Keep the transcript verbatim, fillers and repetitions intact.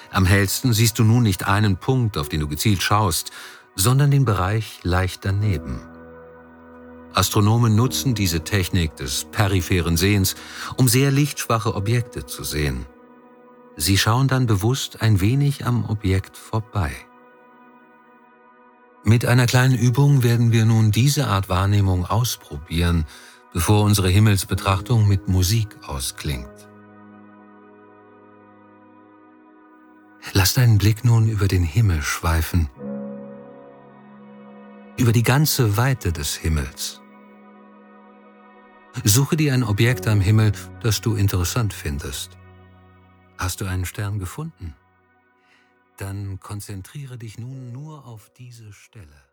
Am hellsten siehst du nun nicht einen Punkt, auf den du gezielt schaust, sondern den Bereich leicht daneben. Astronomen nutzen diese Technik des peripheren Sehens, um sehr lichtschwache Objekte zu sehen. Sie schauen dann bewusst ein wenig am Objekt vorbei. Mit einer kleinen Übung werden wir nun diese Art Wahrnehmung ausprobieren, bevor unsere Himmelsbetrachtung mit Musik ausklingt. Lass deinen Blick nun über den Himmel schweifen, über die ganze Weite des Himmels. Suche dir ein Objekt am Himmel, das du interessant findest. Hast du einen Stern gefunden? Dann konzentriere dich nun nur auf diese Stelle.